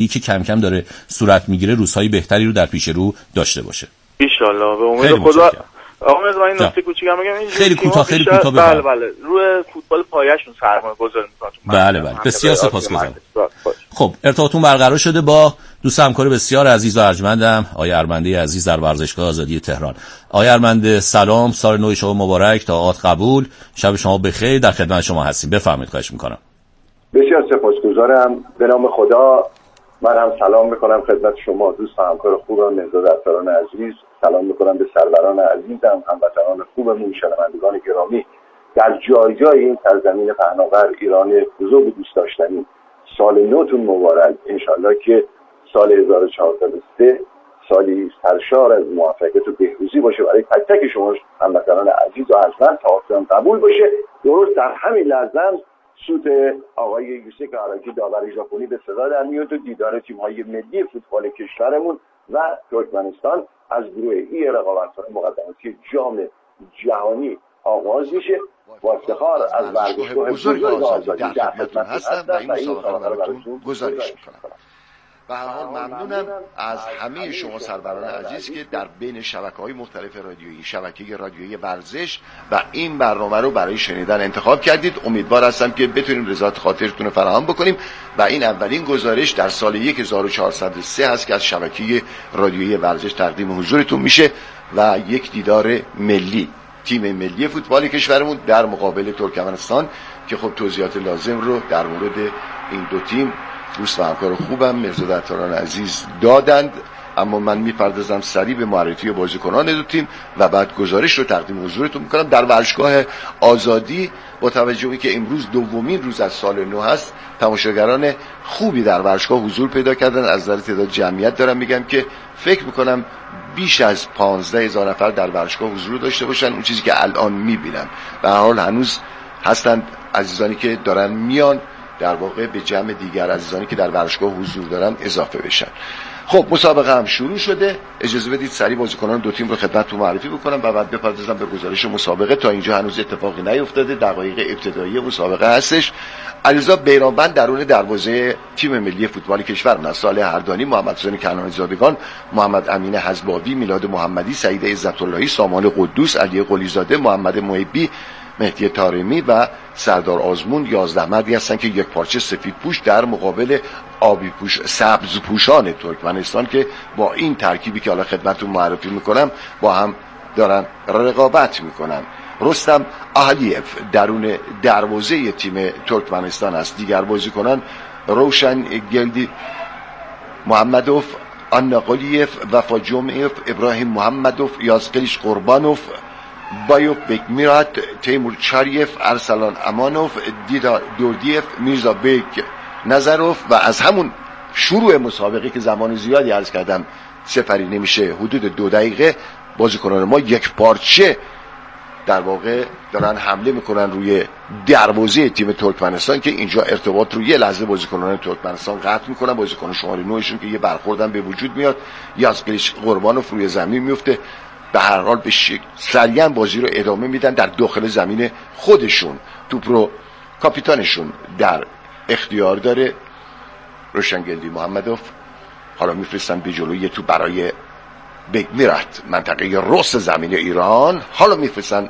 که کم کم داره صورت میگیره روزهای بهتری رو در پیش رو داشته باشه ان شاء الله. به امید خدا. آقا من این نکته کوچیکم بگم، این خیلی کوتاه بله روی فوتبال پایه‌شون سرمایه‌گذاری می‌کنن. بله بسیار سپاسگزارم. خب ارتباطتون برقرار شده با دوست همکار بسیار عزیز و ارجمندم آقای ارمنده عزیز در ورزشگاه آزادی تهران. آقای ارمنده سلام، سال نو شما مبارک، طاعات قبول، شب شما بخیر، در خدمت شما هستیم. بفرمایید. خواهش می‌کنم. بسیار سپاسگزارم. به نام خدا من هم سلام میکنم خدمت شما دوست و همکار خوبم مهرداد عطاران عزیز. سلام میکنم به سروران عزیزم، هموطنان خوبمون، شنوندگان گرامی در جای جای این سرزمین پهناور ایران بزرگ و دوست داشتنی. سال نوتون مبارک. انشالله که سال 1403 سالی سرشار از موفقیت و بهروزی باشه برای تک تک شما هموطنان عزیز و ارجمند. طاعاتتون قبول باشه. درست در همین لحظه سوت آقای یوسف عراقی داور ژاپنی به صدا در میاد و دیدار تیم‌های ملی فوتبال کشورمون و ترکمنستان از گروه ای رقابت‌های مقدماتی جام جهانی آغاز میشه. با افتخار از ورزشگاه بزرگ آزادی در خدمتتون هستم و این مسابقه رو براتون گزارش می‌کنم. به هر حال ممنونم از همه شما سروران عزیز که در بین شبکه‌های مختلف رادیویی، شبکه رادیویی ورزش و این برنامه رو برای شنیدن انتخاب کردید. امیدوار هستم که بتونیم رضایت خاطرتون رو فراهم بکنیم و این اولین گزارش در سال 1403 هست که از شبکه رادیویی ورزش تقدیم حضورتون میشه و یک دیدار ملی، تیم ملی فوتبال کشورمون در مقابل ترکمنستان که خب توضیحات لازم رو در مورد این دو تیم دوست و همکار خوبم مهرداد عطاران عزیز دادند. اما من میپردازم سریع به معرفی بازیکنان دو تیم و بعد گزارش رو تقدیم حضورتون میکنم. در ورزشگاه آزادی با توجه به که امروز دومین روز از سال نو هست، تماشاگران خوبی در ورزشگاه حضور پیدا کردن. از نظر تعداد جمعیت دارم میگم که فکر میکنم بیش از 15,000 نفر در ورزشگاه حضور داشته باشن، اون چیزی که الان میبینم. به هر حال هنوز هستند عزیزانی که دارن میان در واقع به جمع دیگر عزیزانی که در ورزشگاه حضور دارن اضافه بشن. خب مسابقه هم شروع شده. اجازه بدید سریع بازیکنان دو تیم رو خدمتتون معرفی بکنم و بعد بپردازم به گزارش مسابقه. تا اینجا هنوز اتفاقی نیفتاده، دقایق ابتدایی مسابقه هستش. علیرضا بیرانوند درون دروازه تیم ملی فوتبال کشور، صالح هردانی، محمد حسین کنعانی زادگان، محمد امین حزباوی، میلاد محمدی، سعید عزت اللهی، سامان قدوس، علی قلی زاده، محمد محبی، مهدی طارمی و سردار آزمون 11 مردی هستن که یک پارچه سفید پوش در مقابل آبی پوش سبز پوشان ترکمنستان که با این ترکیبی که حالا خدمتتون معرفی میکنم با هم دارن رقابت میکنن. رستم احلیف درون دروازه تیم ترکمنستان است. دیگر بازیکنان روشن گلدی محمدوف، آنا قلیف، وفا جمعیف، ابراهیم محمدوف، یازقلیش قربانوف، بایوف بکمیرات، تیمور چاریف، ارسلان امانوف، دیدار دوردیف، میرزا بیک نظروف. و از همون شروع مسابقه که زمان زیادی عرض کردم سفری نمیشه، حدود 2 دقیقه بازیکنان ما یک پارچه در واقع دارن حمله میکنن روی دروازه تیم ترکمنستان که اینجا ارتباط رو یه لحظه بازیکنان ترکمنستان قطع میکنن. بازیکن شماره 9 شون که یه برخوردن به وجود میاد، یازقلیش قربانوف روی زمین میفته. به هر حال به سریعا بازی رو ادامه میدن در داخل زمین خودشون. توپ رو کاپیتانشون در اختیار داره، روشنگلدی محمدوف. حالا میفرستن به جلو یه توپ برای بگمیرات منطقه رست زمین ایران. حالا میفرستن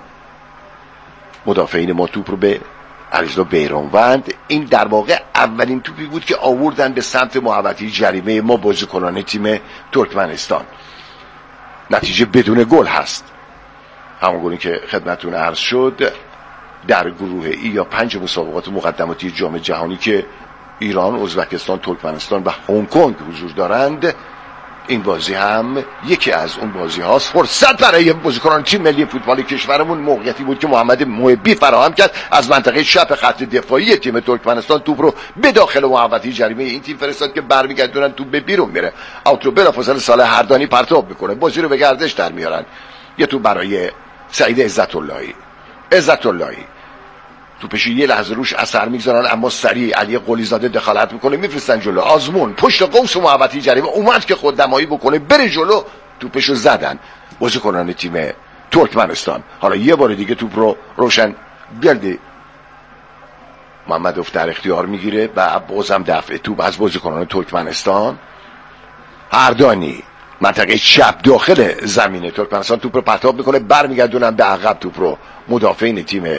مدافعین ما توپ رو به علیرضا بیرانوند. این در واقع اولین توپی بود که آوردن به سمت محوطه جریمه ما بازیکنان تیم ترکمنستان. نتیجه بدون گل هست. همون گلی که خدمتتون عرض شد در گروه ای یا 5 مسابقات مقدماتی جام جهانی که ایران، ازبکستان، ترکمنستان و هنگ کنگ حضور دارند، این بازی هم یکی از اون بازی هاست. فرصت برای بازیکنان تیم ملی فوتبال کشورمون موقعیتی بود که محمد محبی فراهم کرد از منطقه چپ خط دفاعی تیم ترکمنستان. توپ رو به داخل محوطه جریمه این تیم فرستاد که برمیگردونن توپ به بیرون میره. اوت رو بلافاصله صالح هردانی پرتاب میکنه، بازی رو به گردش در میارن. یه توپ برای سعید عزت اللهی توپش یه لحظه روش اثر میگذارن اما سریع علی قلی زاده دخالت میکنه، میفرستن جلو. آزمون پشت قوس محوطه جریمه اومد که خودنمایی بکنه بره جلو، توپشو زدن بازیکنان تیم ترکمنستان. حالا یه بار دیگه توپ رو روشن گلدی محمدوف در اختیار میگیره و بازم دفع توپ از بازیکنان ترکمنستان. هردانی منطقه چپ داخل زمین ترکمنستان توپ رو پرتاب میکنه، برمیگردونن به عقب توپ رو مدافعین تیم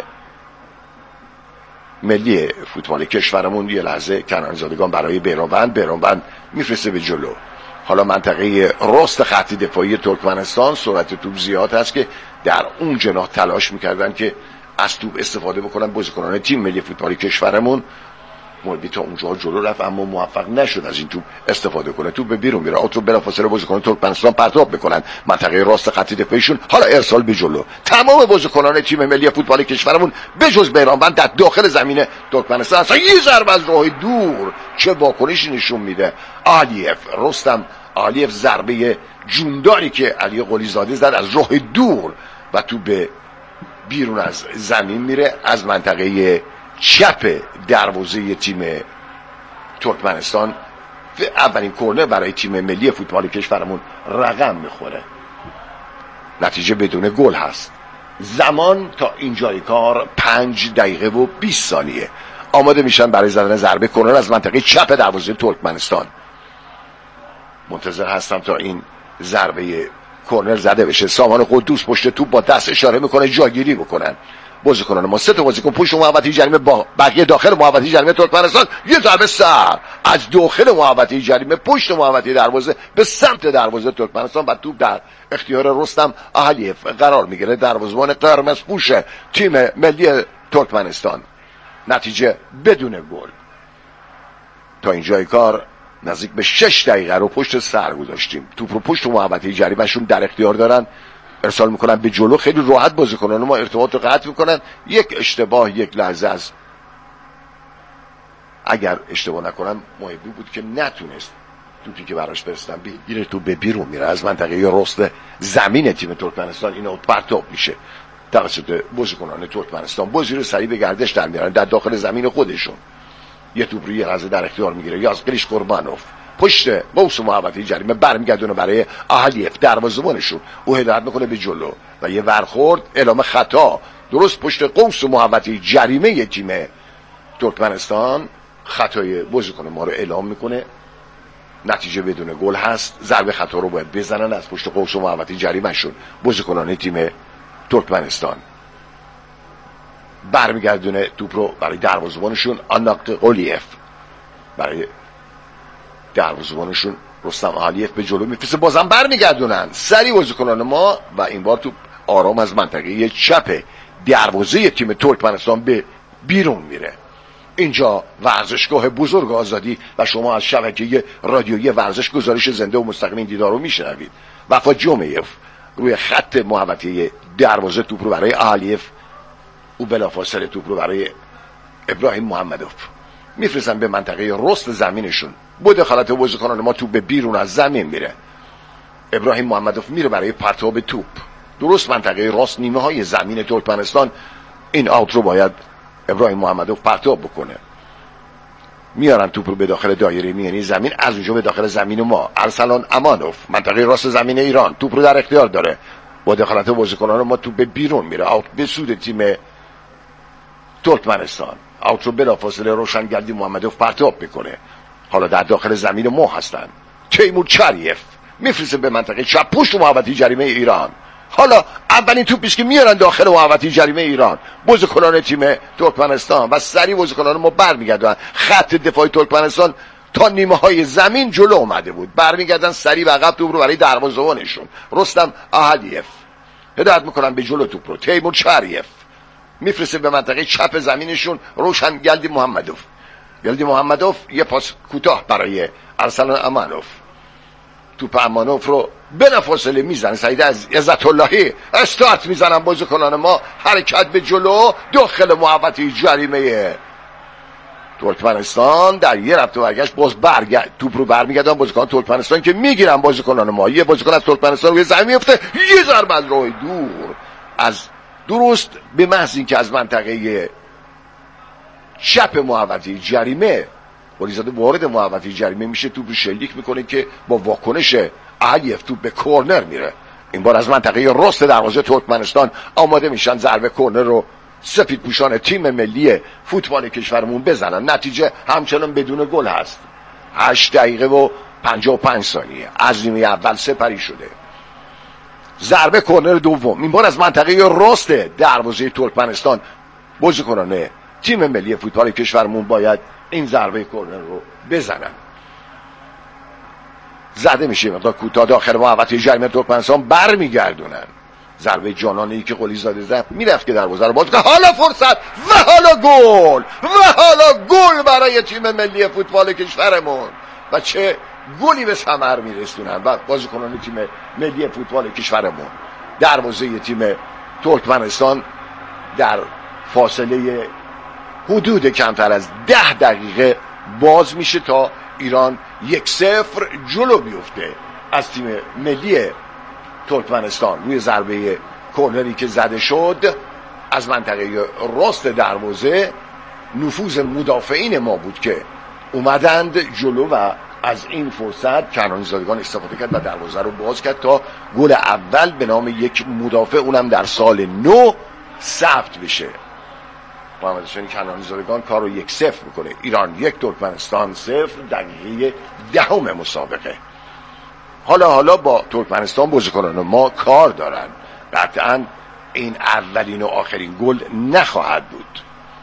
ملی فوتبال کشورمون. یه لحظه کنارزادگان برای بیرانوند میفرسته به جلو. حالا منطقه راست خط دفاعی ترکمنستان سرعت توپ زیاد هست که در اون جناح تلاش میکردن که از توپ استفاده بکنن بازیکنان تیم ملی فوتبال کشورمون. مربی تا اونجا جلو رفت اما موفق نشد از این توپ استفاده کنه. توپ به بیرون میره، اوت رو بلافاصله بازیکنان ترکمنستان پرتاب میکنن منطقه راست خط دفاعیشون. حالا ارسال به جلو. تمام بازیکنان تیم ملی فوتبال کشورمون بجز بیرانوند در داخل زمین ترکمنستان هستن. یه ضربه از راه دور چه واکنشی نشون میده آلیف، رستم آلیف، ضربه جونداری که علی قلیزاده زد از راه دور و توپ به بیرون از زمین میره. از منطقه چپ دروازه تیم ترکمنستان اولین کرنر برای تیم ملی فوتبال کشورمون رقم میخوره. نتیجه بدون گل هست. زمان تا اینجای کار 5 دقیقه و 20 ثانیه. آماده میشن برای زدن ضربه کرنر از منطقه چپ دروازه ترکمنستان. منتظر هستم تا این ضربه کرنر زده بشه. سامان قدوس پشت توپ با دست اشاره میکنه جاگیری بکنن بازیکنان ما. 3 تا بازیکن پشت محوطه جریمه، با بقیه داخل محوطه جریمه ترکمنستان. یه ضربه سر از داخل محوطه جریمه پشت محوطه دروازه به سمت دروازه ترکمنستان و توپ در اختیار رستم آلیف قرار میگیره، دروازه‌بان قرمز پوش تیم ملی ترکمنستان. نتیجه بدون گل. تا اینجای کار نزدیک به 6 دقیقه رو پشت سر گذاشتیم. توپ رو پشت محوطه جریمه‌شون در اختیار دارن، ارسال میکنن به جلو. خیلی راحت بازیکنان ما ارتباط رو قطع میکنن. یک اشتباه یک لحظه از، اگر اشتباه نکنم محبی بود که نتونست توپی که براش فرستادن بگیره، توپ به بیرون میره از منطقه راست زمین تیم ترکمنستان. اینا پرتاب میشه توسط بازیکنان ترکمنستان. بازی رو سریع به گردش در میارن در داخل زمین خودشون. یه توپ رو یه لحظه در اختیار میگیره یازگریش قربانوف پشت قوس محوطه جریمه، برمیگردونه برای آلیف دروازه‌بانشون. او هدایت میکنه به جلو و یه ورخورد اعلام خطا درست پشت قوس محوطه جریمه تیم ترکمنستان. خطای بازیکن ما رو اعلام میکنه. نتیجه بدون گل هست. ضربه خطا رو باید بزنن از پشت قوس محوطه جریمه‌شون بازیکنان تیم ترکمنستان. برمیگردونه توپ رو برای دروازه‌بانشون آناق قلیف، برای دروازه‌بانشون رستم آلیف به جلو میفرسته. بازم برمیگردونن سریع بازیکنان ما و این بار توپ آرام از منطقه چپ دروازه تیم ترکمنستان به بیرون میره. اینجا ورزشگاه بزرگ آزادی و شما از شبکه رادیویی ورزش گزارش زنده و مستقیم این دیدار رو میشنوید. وفا جومیف روی خط محوطه دروازه توپ رو برای آلیف، او بلافاصله توپ رو برای ابراهیم محمدوف میفرستن به منطقه راست زمینشون. با دخالت بازیکنان ما توپ به بیرون از زمین میره. ابراهیم محمدوف میره برای پرتاب توپ درست منطقه راست نیمه های زمین ترکمنستان. این آوت رو باید ابراهیم محمدوف پرتاب بکنه. میارن توپ رو به داخل دایره میانی زمین، از اونجا به داخل زمین ما. ارسلان امانوف منطقه راست زمین ایران توپ رو در اختیار داره. با دخالت بازیکنان ما توپ به بیرون میره. آوت به سود تیم ترکمنستان. آوت رو بلافاصله روشنگردی محمدوف پرتاب میکنه. حالا در داخل زمین ما هستن. تیمور چریف میفرسته به منطقه چپ پشت محوطه جریمه ایران. حالا اولین توپیش که میارن داخل محوطه جریمه ایران بازیکنان تیم ترکمنستان و سریع بازیکنان ما برمیگردن. خط دفاعی ترکمنستان تا نیمه های زمین جلو اومده بود. برمیگردن سریع و عقب توپ رو برای دروازه‌بانشون رستم آلیف هدایت میکنن به جلو. توپ رو تیمور چریف میفرسته به منطقه چپ زمینشون روشن گلدی محمدوف. گلدی محمدوف یه پاس کوتاه برای ارسلان امانوف. توپ امانوف رو بلافاصله میزنه. سعید از عزت اللهی استارت میزنن بازیکنان ما. حرکت به جلو داخل محوطه جریمه ترکمنستان. در یه رفت و برگشت باز توپ رو برمیگردن بازیکن ترکمنستان که میگیرن بازیکنان ما. یه بازیکن از ترکمنستان روی زمین میفته، یه ضربه از راه دور از درست به محض اینکه از منطقه چپ محوطه جریمه قلیزاده وارد محوطه جریمه میشه، توپ رو شلیک میکنه که با واکنش آلیف توپ به کورنر میره. این بار از منطقه راست دروازه ترکمنستان آماده میشن ضربه کورنر رو سفید پوشان تیم ملی فوتبال کشورمون بزنن. نتیجه همچنان بدون گل هست. 8 دقیقه و 55 ثانیه از نیمه اول سپری شده. ضربه کرنر دوم این بار از منطقه راست دروازه ترکمنستان. بازیکنان تیم ملی فوتبال کشورمون باید این ضربه کرنر رو بزنن. زده میشه مقدار کوتاه داخل محوطه جریمه ترکمنستان برمیگردونن. ضربه جانانه‌ای که قلیزاده زد میرفت که دروازه رو باز کنه. حالا فرصت و حالا گل و حالا گل برای تیم ملی فوتبال کشورمون و چه گلی به ثمر میرسونن و بازیکنان تیم ملی فوتبال کشورمون. دروازه تیم ترکمنستان در فاصله حدود کمتر از 10 دقیقه باز میشه تا ایران 1-0 جلو بیفته از تیم ملی ترکمنستان روی ضربه کرنری که زده شد از منطقه راست دروازه. نفوذ مدافعین ما بود که اومدند جلو و از این فرصت کنعانی زادگان استفاده کرد و دروازه رو باز کرد تا گل اول به نام یک مدافع اونم در سال 9 ثبت بشه. محمد حسین کنعانی زادگان کار رو 1-0 میکنه. ایران 1 ترکمنستان 0 دقیقه 10 مسابقه. حالا با ترکمنستان بازیکنان ما کار دارن. قطعا این اولین و آخرین گل نخواهد بود.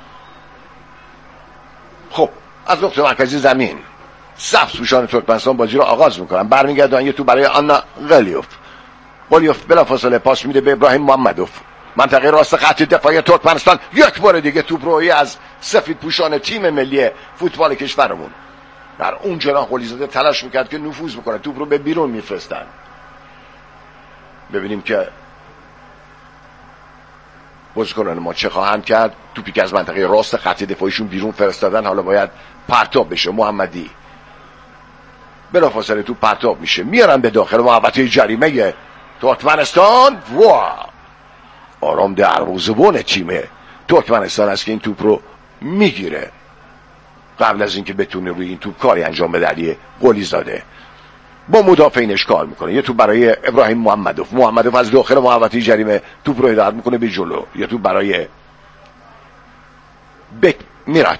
خب از نقطه مرکزی زمین سبز پوشان ترکمنستان بازی رو آغاز میکنن. برمیگردن یه تو برای آنا غلیوف بلافاصله پاس میده به ابراهیم محمدوف. منطقه راست خط دفاعی ترکمنستان یک بار دیگه توپ روی از سفید پوشان تیم ملی فوتبال کشورمون. در اون جناح قلیزاده تلاش میکرد که نفوذ بکنه. توپ رو به بیرون میفرستن. ببینیم که بازیکنان ما چه خواهند کرد. توپی که از منطقه راست خط دفاعیشون بیرون فرستادن حالا باید پرتاب بشه. محمدی بلافاصله توپ پرتاب میشه میارن به داخل محوطه جریمه ترکمنستان. آرام دروازه‌بان تیم ترکمنستان است که این توپ رو میگیره قبل از اینکه بتونه روی این توپ کاری انجام بده. علی قلیزاده با مدافعینش کار میکنه. یه توپ برای ابراهیم محمدوف از داخل محوطه جریمه توپ رو هدایت میکنه به جلو. یه توپ برای بک میراد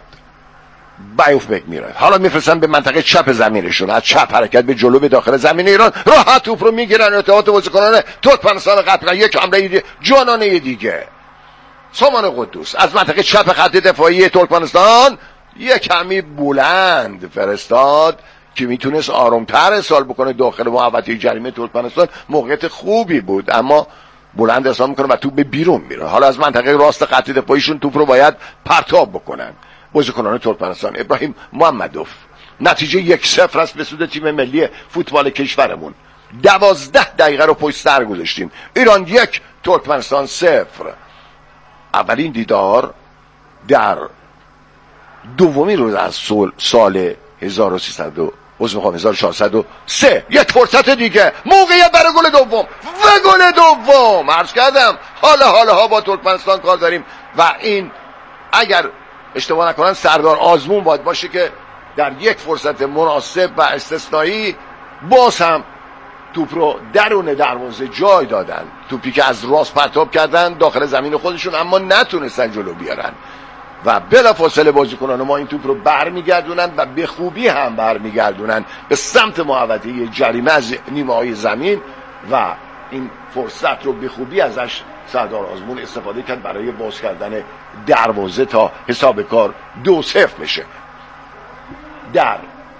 حالا میفرستن به منطقه چپ زمینشون. از چپ حرکت به جلو به داخل زمین ایران. راحت توپ رو میگیرن. ارتباط بازیکنان ترکمنستان قطعا یک حمله جانانه دیگه. سامان قدوس از منطقه چپ خط دفاعی ترکمنستان یک کمی بلند فرستاد که میتونست آرامتر ارسال بکنه داخل محوطه جریمه ترکمنستان. موقعیت خوبی بود اما بلند ارسال میکنه و توپ به بیرون میره. حالا از منطقه راست خط دفاعیشون توپ رو باید پرتاب بکنن بازیکنان ترکمنستان. ابراهیم محمدوف. نتیجه 1-0 است به سود تیم ملی فوتبال کشورمون. 12 دقیقه رو پشت سر گذاشتیم. ایران 1 ترکمنستان 0. اولین دیدار در دومین روز از سال 1403. یک فرصت دیگه موقعیت برای گل دوم و گل دوم. عرض کردم حالا با ترکمنستان کار داریم و این اگر اشتباه نکنم سردار آزمون باید باشه که در یک فرصت مناسب و استثنایی باز هم توپ رو درون دروازه جای دادن. توپی که از راست پرتاب کردن داخل زمین خودشون اما نتونستن جلو بیارن و بلافاصله بازیکنان ما این توپ رو برمیگردونن و به خوبی هم برمیگردونن به سمت محوطه جریمه از نیمه های زمین و این فرصت رو به خوبی ازش سردار آزمون استفاده کرد برای باز کردن دروازه تا حساب کار 2-0 بشه. در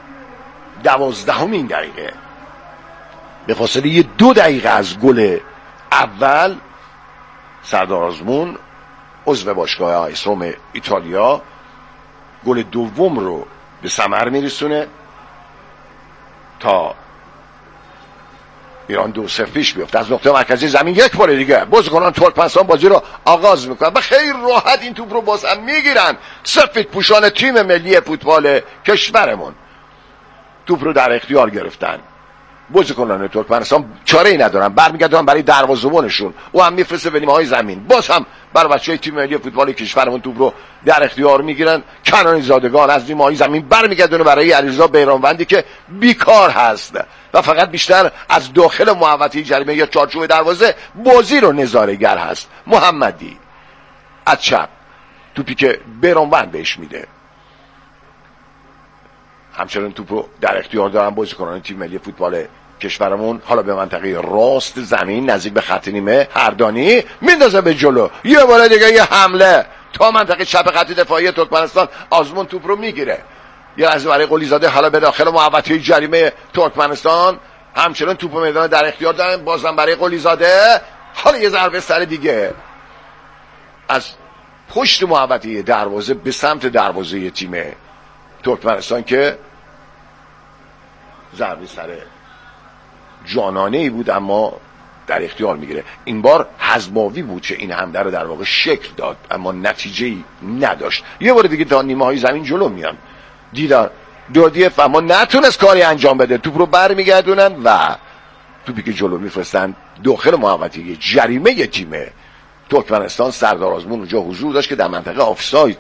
12مین دقیقه به فاصله 2 دقیقه از گل اول سردار آزمون عضو باشگاه آیس روم ایتالیا گل دوم رو به ثمر میرسونه تا ایران 2-0 پیش بیفته. از نقطه مرکزی زمین یک بار دیگه بازیکنان ترکمنستان بازی رو آغاز میکنن و خیلی راحت این توپ رو باز هم میگیرن. سفید پوشان تیم ملی فوتبال کشورمون توپ رو در اختیار گرفتن. بازیکنان ترکمنستان چاره‌ای ندارن. برمیگردن برای دروازه‌بانشون او هم میفرسته به نیمه‌های زمین. باز هم برای بچه‌های تیم ملی فوتبال کشورمون توپ رو در اختیار میگیرن. کنعانی زادگان از نیمه‌های زمین برمیگردونه برای علیرضا بیرانوندی که بیکار هست و فقط بیشتر از داخل محوطه جریمه یا چارچوب دروازه بازی رو نظاره‌گر هست. محمدی از چپ، توپی که برانوند بهش میده. همچنان توپو در اختیار دارن بازیکنان تیم ملی فوتبال کشورمون. حالا به منطقه راست زمین نزدیک به خط نیمه هردانی میندازه به جلو، یه بار دیگه یه حمله تا منطقه چپ خط دفاعی ترکمنستان. آزمون توپ رو میگیره، یه لحظه برای قلیزاده، حالا به داخل محوطه جریمه ترکمنستان. همچنان توپ میدان در اختیار دارن، بازم برای قلیزاده. حالا یه ضربه سر دیگه از پشت محوطه دروازه به سمت دروازه تیم ترکمنستان که ضربه سر جانانه ای بود اما در اختیار میگیره. این بار حزماوی بود که این حمله رو در واقع شکل داد اما نتیجه‌ای نداشت. یه بار دیگه تا نیمه های زمین جلو میان. دیدار دودیف اما نتونست کاری انجام بده، توپ رو برمیگردونن و توپی که جلو میفرستن داخل محوطه جریمه تیم ترکمنستان. سردار آزمون اونجا حضور داشت که در منطقه آفساید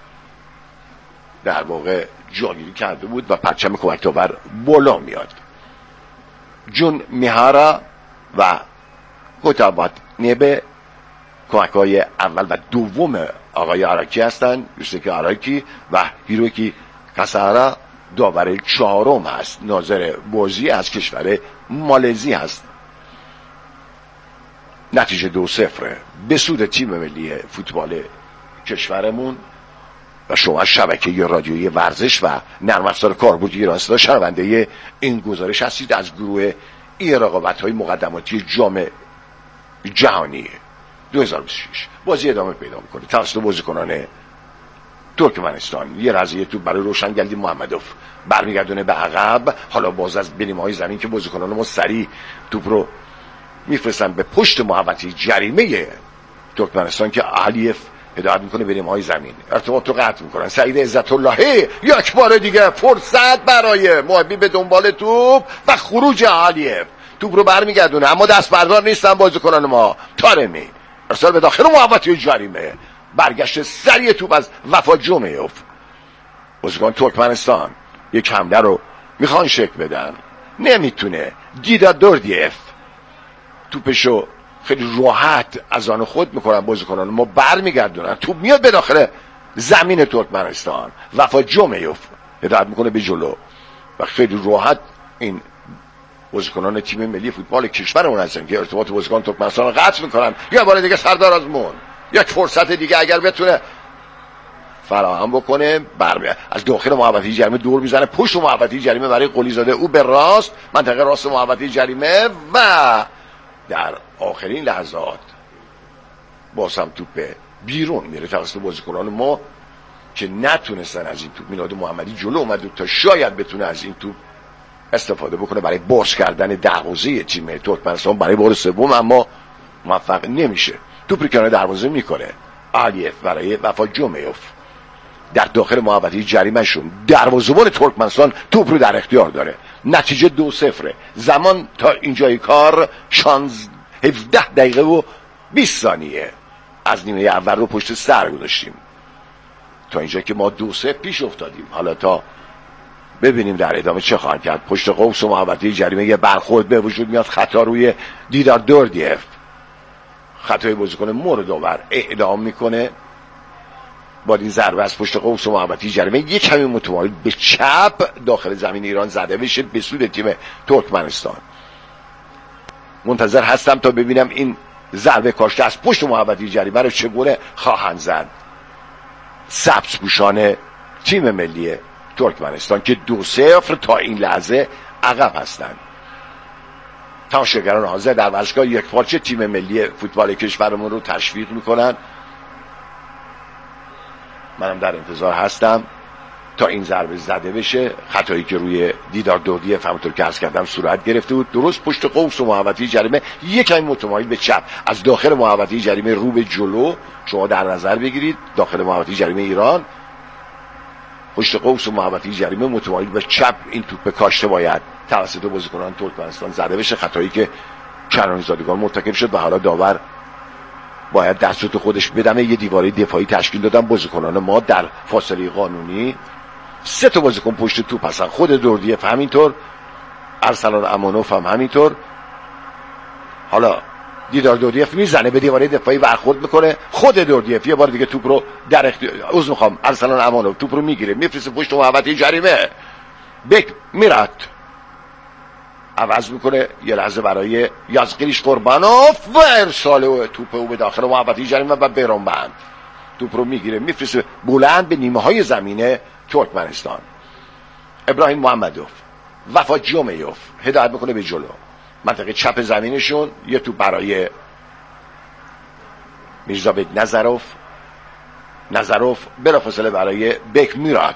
در واقع جاگیری کرده بود و پرچم کمک‌آور بالا میاد. جون میهارا و کوتابات نیبه کمک‌های اول و دوم آقای آراکی هستن، یوسکی آراکی، و هیروکی کاسارا داور چهارم هست. ناظر بازی از کشور مالزی هست. نتیجه 2-0 به سود تیم ملی فوتبال کشورمون. و شما شبکه رادیویی ورزش و نرم افزار کاربردی ایران صدا شنونده این گزارش هستید از گروه رقابت‌های مقدماتی جام جهانی 2026. بازی ادامه پیدا می‌کنه توسط بازیکنان ترکمنستان. یه لحظه توپ برای روشنگلدی محمدوف برمیگردونه به عقب. حالا باز از بینیم‌های زمین که بازیکنان ما سریع توپ رو میفرستن به پشت محوطه جریمه ترکمنستان که علیف هدایت میکنه به نیمه‌های زمین. ارتباط رو قطع میکنن. سعید عزت اللهی یک بار دیگه فرصت برای محبی به دنبال توپ و خروج علیف. توپ رو برمیگردونه اما دست بردار نیستن بازیکنان ما. طارمی ارسال به داخل محوطه جریمه، برگشت سریع توپ از وفا جومیوف. بازیکن ترکمنستان یک حمله رو میخوان شکل بدن، نمیتونه. دیدار دوردیف توپشو خیلی راحت از آن خود میکنن بازیکنان ما، برمیگردونن. توپ میاد به داخل زمین ترکمنستان. وفا جومیوف هدایت میکنه به جلو و خیلی راحت این بازیکنان تیم ملی فوتبال کشورمون هستن که ارتباط بازیکن ترکمنستان رو قطع میکنن. یه بار دیگه سردار آزمون یک فرصت دیگه اگر بتونه فراهم بکنه، از داخل محوطه جریمه دور میزنه پشت محوطه جریمه برای قلیزاده، او به راست منطقه راست محوطه جریمه و در آخرین لحظات باز هم توپ بیرون میره توسط بازیکنان ما که نتونستن از این توپ. میلاد محمدی جلو اومد تا شاید بتونه از این توپ استفاده بکنه برای باز کردن دروازه تیم ترکمنستان برای بار سوم، اما موفق نمیشه. توپ رو کنار دروازه میکنه علیف برای وفا جومیوف در داخل محوطه جریمه شون. دروازه‌بان ترکمنستان توپ رو در اختیار داره. نتیجه 2-0. زمان تا اینجای کار 17 دقیقه و 20 ثانیه از نیمه اول رو پشت سر گذاشتیم تا اینجا که ما 2-0 پیش افتادیم. حالا تا ببینیم در ادامه چه خواهند کرد. پشت قوس و محوطه جریمه یه برخورد به وجود میاد. خطا روی دیدار دوردیف، خطای بازیکن مورد داور اعلام میکنه. با این ضربه از پشت قوس و محوطه جریمه یک کمی متمایل به چپ داخل زمین ایران زده بشه به سود تیم ترکمنستان. منتظر هستم تا ببینم این ضربه کاشته از پشت محوطه جریمه رو چگونه خواهند زد سبزپوشان تیم ملی ترکمنستان که 2-0 تا این لحظه عقب هستند. تماشاگران حاضر در ورزشگاه یکپارچه تیم ملی فوتبال کشورمون رو تشویق میکنن. منم در انتظار هستم تا این ضربه زده بشه. خطایی که روی دیدار دوردیف همونطور که عرض کردم صورت گرفته بود، درست پشت قوس و محوطه جریمه یکمی متمایل به چپ از داخل محوطه جریمه رو به جلو. شما در نظر بگیرید داخل محوطه جریمه ایران پشت قوس و محوطه جریمه متمایل به چپ این توپ کاشته باید توسط بازیکنان ترکمنستان زده بشه. خطایی که کنانی زادگان مرتکب شد و حالا داور باید دستور خودش بدمه. یه دیواره دفاعی تشکیل دادن بازیکنان ما در فاصله قانونی. 3 تا بازیکن پشت توپ هستن، خود دوردیف همینطور، ارسلان امانوف هم همینطور. حالا دیدار دودیف میزنه به دیواره دفاعی برخورد میکنه، خود دودیف یه بار دیگه توپ رو در اختیار ارسلان امانوف توپ رو میگیره میفرسته پشت محوطه جریمه. بک میراد عوض میکنه یه لحظه برای یازقیریش قربانوف و ارسال توپ او به داخل محوطه جریمه و بیرونبند توپ رو میگیره میفرسته بلند به نیمه های زمینه ترکمنستان. ابراهیم محمدوف وفا جومیوف هدایت میکنه به جلو منطقه چپ زمینشون، یه توپ برای میرزابک نظروف بلافاصله برای بک میراد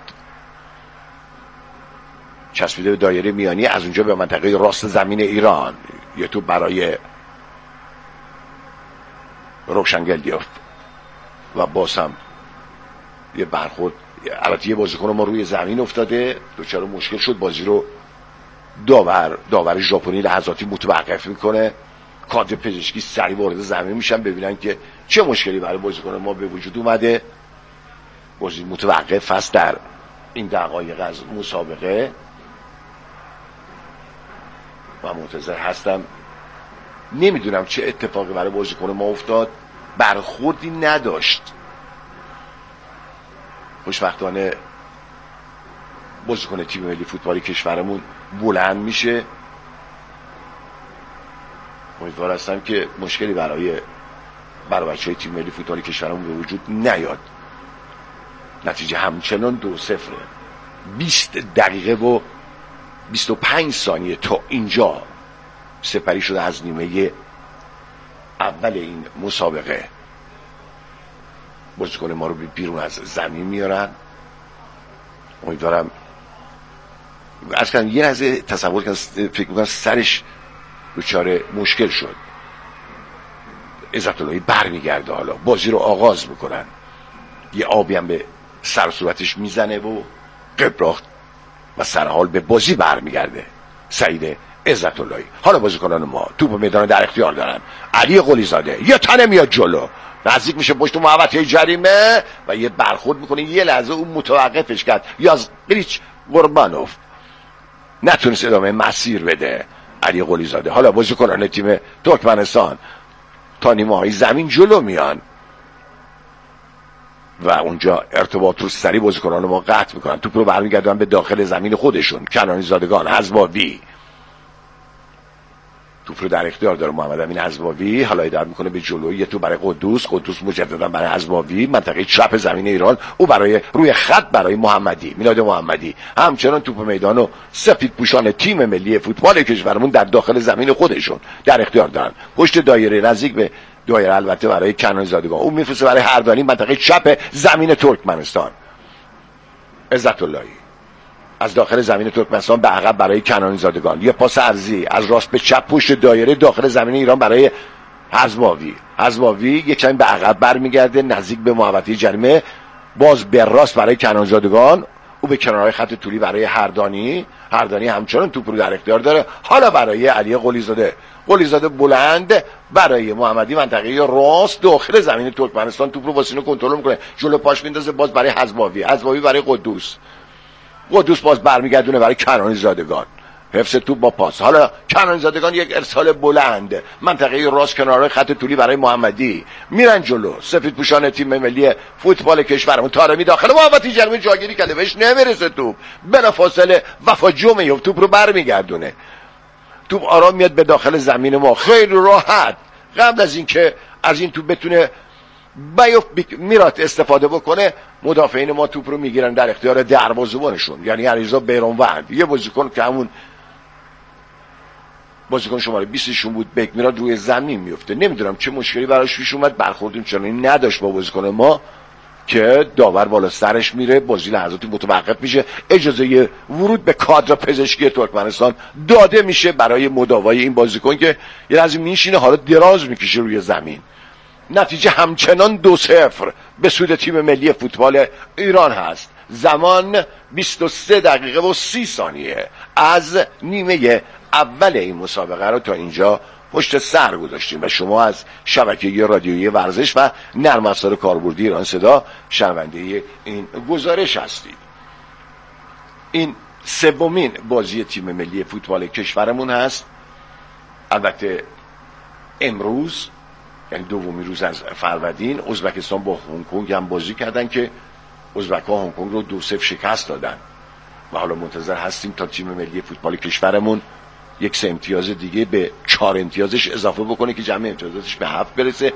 چسبیده به دایره میانی، از اونجا به منطقه راست زمین ایران یه توپ برای روشنگلدیوف و باز هم یه برخورد. البته یه بازیکن ما روی زمین افتاده، دوچاره مشکل شد، بازی رو داور ژاپنی لحظاتی متوقف میکنه، کادر پزشکی سریع وارد زمین میشن ببینن که چه مشکلی برای بازیکن ما به وجود اومده. بازی متوقف است در این دقایق از مسابقه و منتظر هستم. نمیدونم چه اتفاقی برای بازیکن ما افتاد، برخوردی نداشت. خوشبختانه بازیکن تیم ملی فوتبال کشورمون بلند میشه. امیدوار هستم که مشکلی برای بچهای تیم ملی فوتبال کشورمون به وجود نیاد. نتیجه همچنان 2-0، 20 دقیقه و 25 ثانیه تا اینجا سپری شده از نیمه اول این مسابقه. بازیکن ما رو بیرون از زمین میارن. امیدوارم از کنم یه لحظه تصور کنم، فکر میکنم سرش دچار مشکل شد. عزت اللهی برمیگرده، حالا بازی رو آغاز میکنن، یه آبی هم به سر صورتش میزنه و قبراخت و سرحال به بازی برمیگرده سعید عزت اللهی. حالا بازیکنان ما توپ میدان در اختیار دارن. علی قلی زاده یه تنه میاد جلو، نزدیک میشه پشت محوطه جریمه و یه برخورد میکنه، یه لحظه اون متوقفش کرد. یازقیریچ قربانوف نتونست ادامه مسیر بده. علی قلی زاده، حالا بازیکنان تیم ترکمنستان تا نیمه های زمین جلو میان و اونجا ارتباط رو سریع بازیکنان ما قطع میکنن. توپ رو برمیگردن به داخل زمین خودشون. کنانی زادگان حزباوی توپ رو در اختیار داره محمد امین حزباوی، حالا هدایت میکنه به جلو. یه توپ برای قدوس مجددا برای حزباوی منطقه چپ زمین ایران، او برای روی خط برای میلاد محمدی. همچنان توپ میدانو سفید پوشان تیم ملی فوتبال کشورمون در داخل زمین خودشون در اختیار دارن، پشت دایره نزدیک به دایره البته برای کنانی زادگان. او میفرسته برای هردانی منطقه چپ زمین ترکمنستان. عزت اللهی از داخل زمین ترکمنستان به عقب برای کنانی زادگان، یه پاس عرضی از راست به چپ پشت دایره داخل زمین ایران برای حزباوی یک کمی به عقب برمیگرده نزدیک به محوطه جریمه، باز به راست برای کنانی زادگان، او به کنارهای خط طولی برای هردانی همچنان توپ رو در اختیار داره. حالا برای علی قلی زاده بلند برای محمدی منطقه راست داخل زمین ترکمنستان توپ رو با سینه کنترل میکنه، جلو پاش میندازه، باز برای حزباوی برای قدوس باز برمیگردونه برای کنانی زادگان. حفظ توپ با پاس. حالا کنانی زادگان یک ارسال بلند منطقه راست کنار خط طولی برای محمدی، میرن جلو. سفید پوشان تیم ملی فوتبال کشورمون طارمی داخل محوطه جریمه جاگیری کرده، بهش نمیرسه توپ، بلافاصله وفا جومیوف توپ رو برمیگردونه. توپ آرام میاد به داخل زمین ما، خیلی راحت. قبل از اینکه از این توپ بتونه میرات استفاده بکنه، مدافعین ما توپ رو میگیرن در اختیار دروازه‌بانشون، یعنی علیرضا بیرونوند. یه بازیکن که همون بازیکن شماره 20 بود، بک میراد روی زمین میفته. نمیدونم چه مشکلی براش پیش اومد، برخوردیم چنانی نداشت با بازیکن ما که داور بالا سرش میره، بازی لحظاتی متوقف میشه، اجازه ورود به کادر پزشکی ترکمنستان داده میشه برای مداوای این بازیکن که یه لحظه میشینه، حالا دراز میکشه روی زمین. نتیجه همچنان 2-0 به سود تیم ملی فوتبال ایران هست. زمان 23 دقیقه و 30 ثانیه از نیمه اول این مسابقه رو تا اینجا پشت سر گذاشتیم و شما از شبکه رادیویی ورزش و نرم افزار کاربردی ایران صدا شنونده این گزارش هستید. این سومین بازی تیم ملی فوتبال کشورمون هست. البته امروز یعنی دومین روز از فروردین ازبکستان با هنگ کنگ هم بازی کردن که ازبک‌ها هنگ کنگ رو 2-0 شکست دادن و حالا منتظر هستیم تا تیم ملی فوتبال کشورمون یک 3 امتیاز دیگه به 4 امتیازش اضافه بکنه که جمع امتیازاتش به 7 برسه.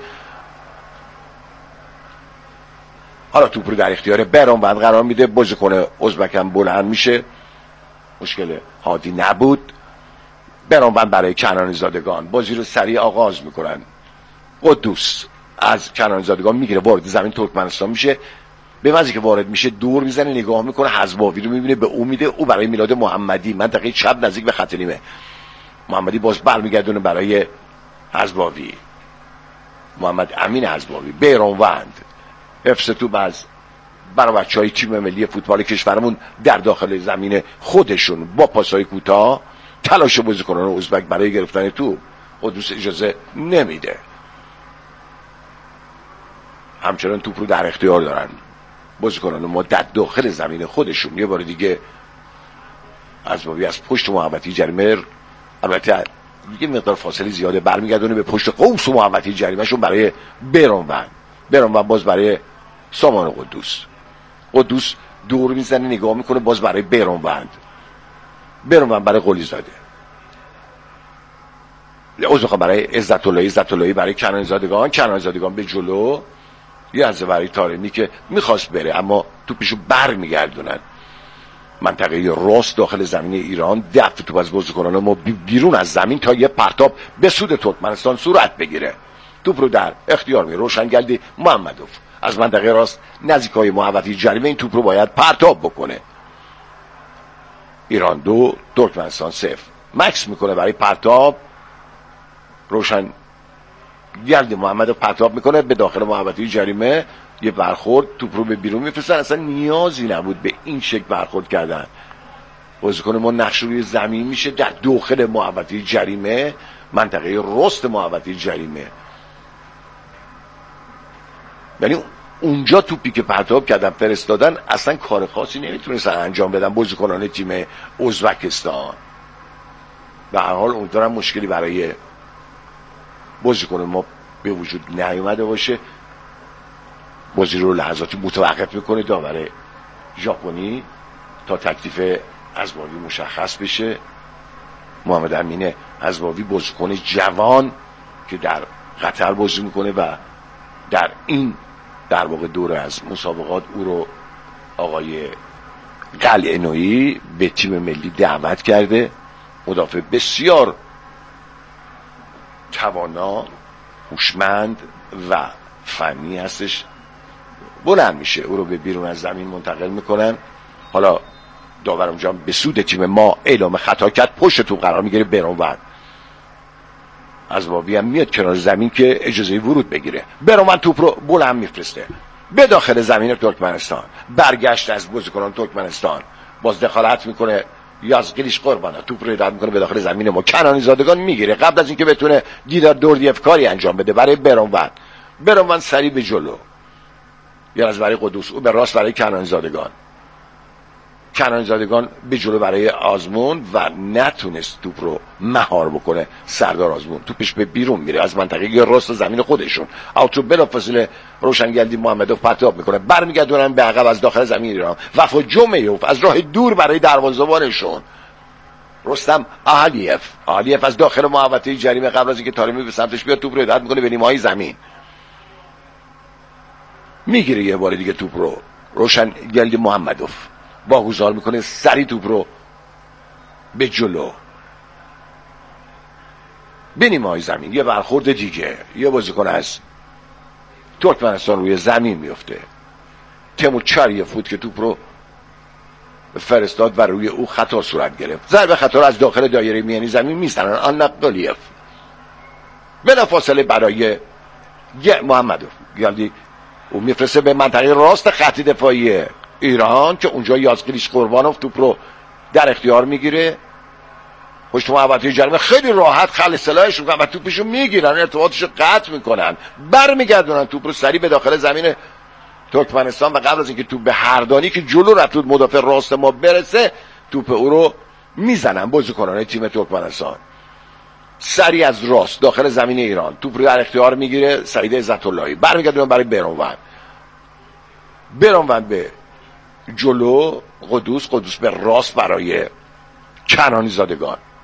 حالا توپ رو در اختیار برانوند قرار میده، بازیکن ازبک هم بلند میشه، مشکل هادی نبود. برانوند برای کنانی زادگان بازی رو سریع آغاز میکنن. قدوس از کنانی زادگان میگیره، وارد زمین ترکمنستان میشه، به وقتی که وارد میشه دور میزنه، نگاه میکنه، حزباوی رو میبینه، به او میده، او برای میلاد محمدی منطقه چپ نزدیک به خط نیمه. محمدی باز برمیگردونه برای حزباوی، محمد امین حزباوی. برانوند حفظ توپ از برای بچهای تیم ملی فوتبال کشورمون در داخل زمین خودشون با پاسای کوتاه تلاش بازیکنان ازبک برای گرفتن توپ. قدوس اجازه نمیده، همچنان توپ رو در اختیار دارن بازیکنان ما در داخل زمین خودشون. یه بار دیگه حزباوی از پشت محوطه جریمه، البته یه مقدار فاصله زیاده، برمیگردونه به پشت قوس و محوطه جریمهشون برای برانوند باز برای سامان قدوس دور میزنه، نگاه میکنه، باز برای برانوند برای قلی زاده، برای عزت اللهی برای کنانی زادگان به جلو، یه از برای طارمی که میخواست بره اما توپشو بر میگردونن منطقه راست داخل زمین ایران. دفع توپ از بازیکنان ما بیرون از زمین تا یه پرتاب به سود ترکمنستان صورت بگیره. توپ رو در اختیار می روشنگلدی محمدوف از منطقه راست نزدیکای محوطه جریمه این توپ رو باید پرتاب بکنه. ایران 2 ترکمنستان 0. مکس میکنه برای پرتاب، روشن گلدی محمد رو پرتاب میکنه به داخل محوطه جریمه، یه برخورد، توپ رو به بیرون میفرستن. اصلا نیازی نبود به این شکل برخورد کردن. بازیکن ما نقش روی زمین میشه در داخل محوطه جریمه، منطقه راست محوطه جریمه، یعنی اونجا توپی که پرتاب کردن فرستادن اصلا کار خاصی نمیتونستن انجام بدن بازیکنان تیم ازبکستان. به هر حال امیدوارم مشکلی برای بازیکن ما به وجود نیومده باشه. بازی رو لحظاتی متوقف میکنه داور ژاپنی تا تکلیف حزباوی مشخص بشه. محمد امین حزباوی بازیکن جوان که در قطر بازی میکنه و در این در واقع دوره از مسابقات او رو آقای قلعه‌نویی به تیم ملی دعوت کرده. مدافع بسیار توانا، هوشمند و فنی هستش. بلند میشه، او رو به بیرون از زمین منتقل میکنن. حالا داور اونجا به سود تیم ما اعلام خطا کرد، پشت توپ قرار میگیره برانوند. حزباوی هم میاد کنار زمین که اجازه ورود بگیره. برانوند توپ رو بلند میفرسته به داخل زمین ترکمنستان. برگشت از بازیکنان ترکمنستان، باز دخالت میکنه یازگلیش قربانه، توپ رو رد میکنه به داخل زمین ما. کنانی زادگان میگیره قبل از اینکه بتونه دیدار دوردیف کاری انجام بده برای برانوند سریع به جلو، یا از برای قدوس، او به راست برای کنانی زادگان به جلو برای آزمون و نتونست توپ رو مهار بکنه. سردار آزمون توپش به بیرون میره از منطقه راست زمین خودشون. اوتو بلافاصله روشنگلدی محمدوف پرتاب میکنه، برمیگردونن به عقب از داخل زمین ایران. وفا جمعیوف از راه دور برای دروازه‌بانشون. رستم آلیف از داخل محوطه جریمه قبل از اینکه طارمی به سمتش بیاد توپ رو هدایت میکنه به نیمه‌های زمین. میگیره یه بار دیگه توپ رو روشنگلدی محمدوف، واگذار میکنه سری توپ رو به جلو به نیمه‌های زمین. یه برخورد دیگه، یه بازیکن از ترکمنستان روی زمین میفته. تیمورچاری فوت که توپ رو فرستاد و روی او خطا صورت گرفت. ضربه خطا رو از داخل دایره میانی زمین میزنن. آنقلیف بلافاصله برای محمدوف گلدی او میفرسته به منطقه راست خط دفاعی ایران که اونجا یازگلیش قربانوف توپ رو در اختیار میگیره. پشت محوطه جریمه خیلی راحت خل سلاحش میکنن و توپشو میگیرن، ارتباطش رو قطع میکنن، برمیگردونن توپ رو سریع به داخل زمین ترکمنستان و قبل از اینکه توپ به هردانی که جلو رفت مدافع راست ما برسه توپ او رو میزنن بازیکنان تیم ترکمنستان. سری از راست داخل زمین ایران توپ رو در اختیار میگیره سعید عزت‌اللهی، برمیگرده برای برانوند به جلو قدوس به راست برای کنانی زادگان.